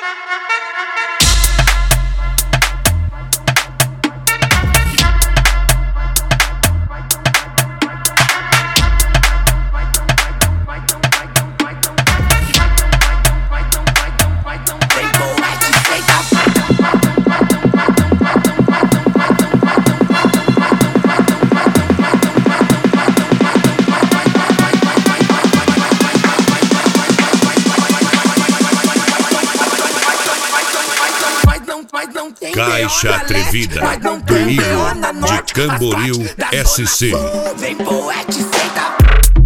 Caixa Atrevida, do Igor, de Camboriú, SC. Vem poete, senta.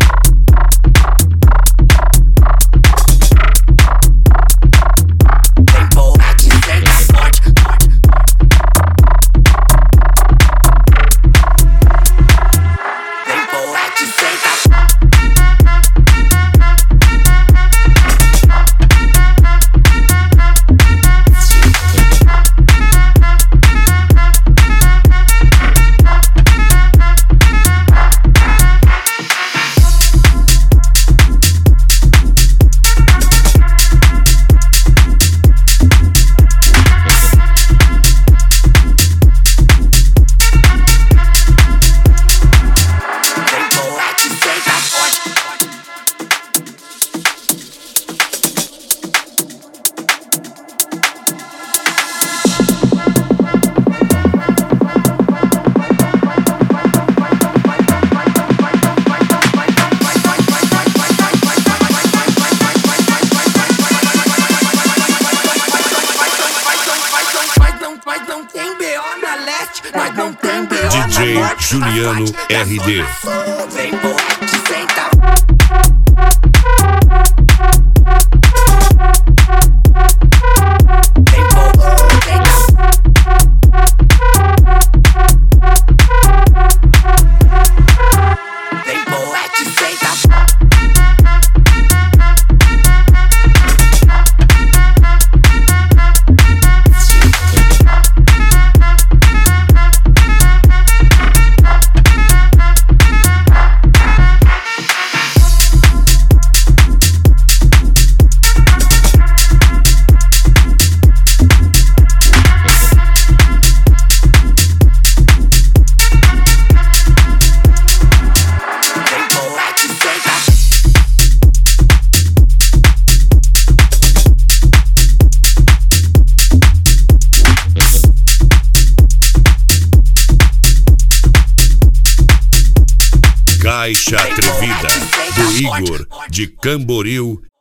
Vem poete, senta forte. Vem poete, senta. DJ Juliano RD. Vem poete, senta. Vem poete, senta. Caixa Atrevida, do Igor, de Camboriú,